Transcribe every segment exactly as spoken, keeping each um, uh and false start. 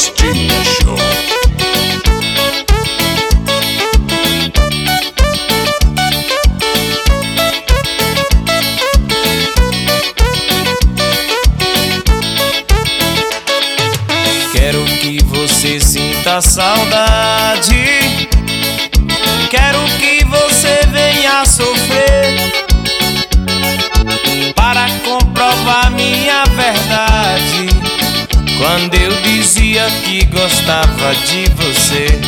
Costinha Show. Quero que você sinta saudade, quero que você venha sofrer para comprovar minha verdade. Quando eu dizia que gostava de você,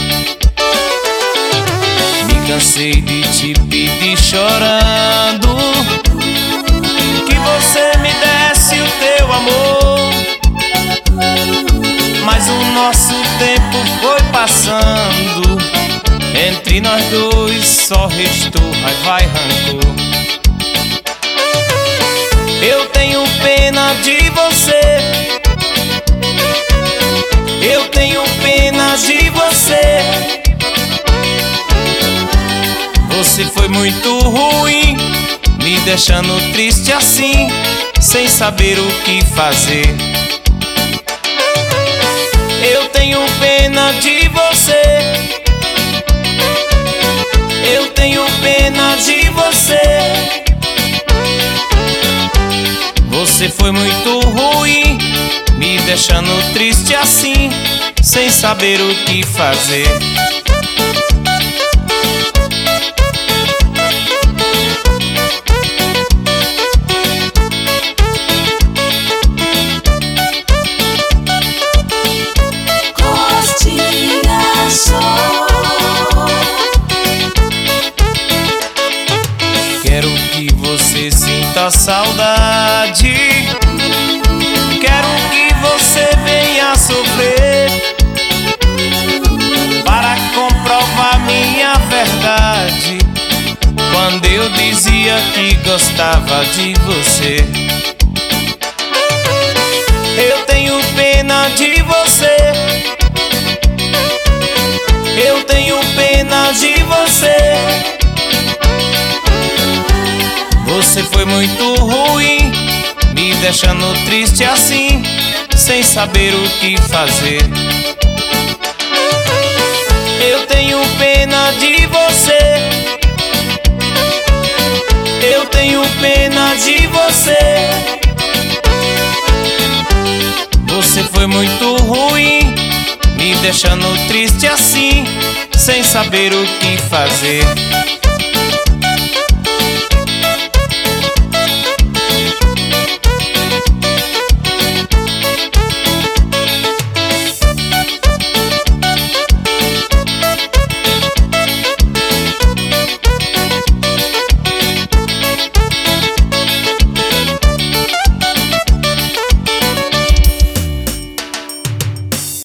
me cansei de te pedir chorando que você me desse o teu amor. Mas o nosso tempo foi passando, entre nós dois só restou raiva e rancor. Eu tenho pena de você, eu tenho pena de você. Você foi muito ruim, me deixando triste assim, sem saber o que fazer. Eu tenho pena de você, eu tenho pena de você. Você foi muito ruim, me deixando triste assim, sem saber o que fazer. Quero que você sinta saudade, quero que você venha sofrer para comprovar minha verdade. Quando eu dizia que gostava de você, eu tenho pena de você, eu tenho pena de você. Você foi muito ruim, me deixando triste assim, sem saber o que fazer. Eu tenho pena de você, eu tenho pena de você. Você foi muito ruim, me deixando triste assim, sem saber o que fazer.